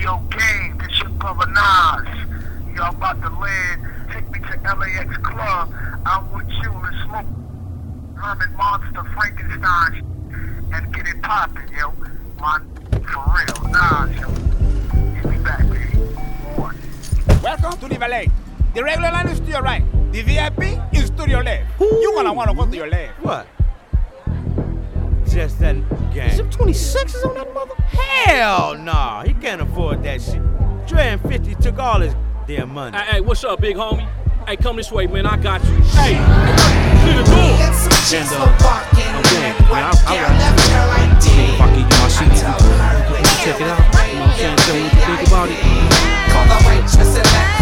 yo, gang, this your brother Nas. Y'all about to land. Take me to LAX Club. I'm with you and smoke Herman Monster Frankenstein and get it poppin', yo. For real, Nas, yo. Get me back, baby. One. Welcome to the Valet. The regular line is to your right. The VIP is to your left. You're gonna wanna go to your left. What? Just that gang. Is them 26s on that mother? Hell nah, he can't afford that shit. Dre and 50 took all his damn money. Hey, what's up, big homie? Hey, come this way, man. I got you. Hey, to the door. And okay, man, I if I give you my shit, you can check it out. You know what I'm saying? Tell me what you think about it. Call the waitress and that